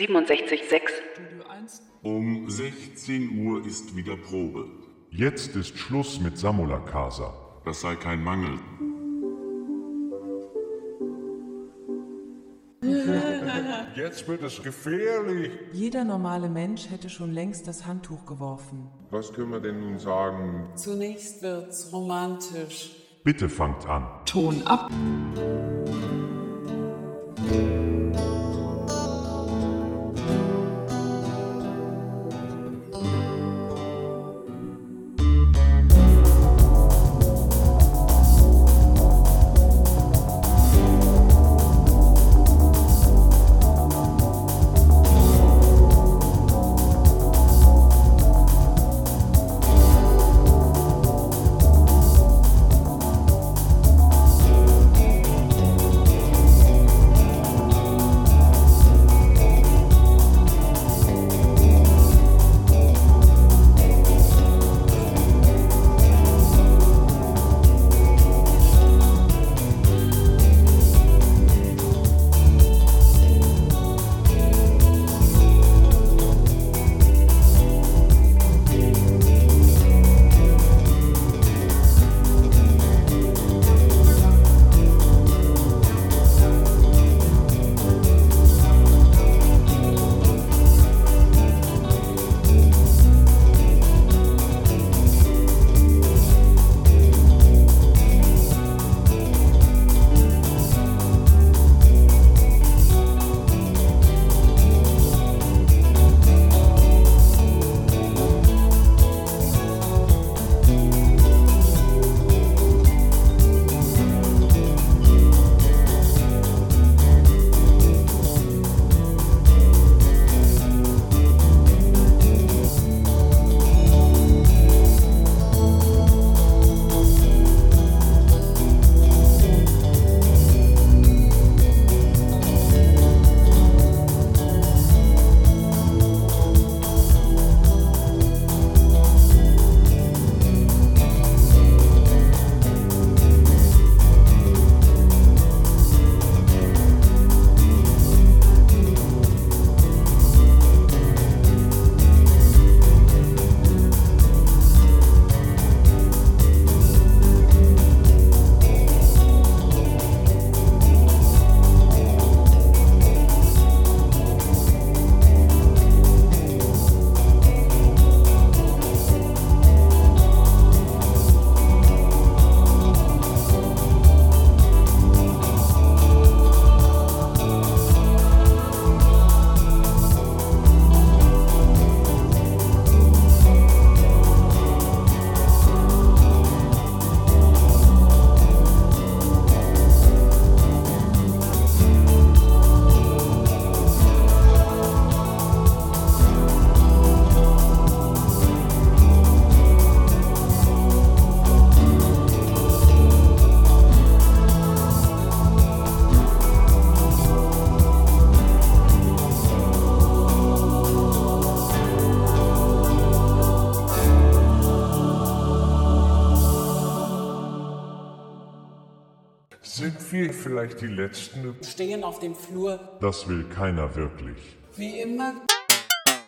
67,6. Studio 1. Um 16 Uhr ist wieder Probe. Jetzt ist Schluss mit Samula Casa. Das sei kein Mangel. Jetzt wird es gefährlich. Jeder normale Mensch hätte schon längst das Handtuch geworfen. Was können wir denn nun sagen? Zunächst wird's romantisch. Bitte fangt an. Ton ab. Sind wir vielleicht die Letzten? Stehen auf dem Flur, Das will keiner wirklich. wie immer.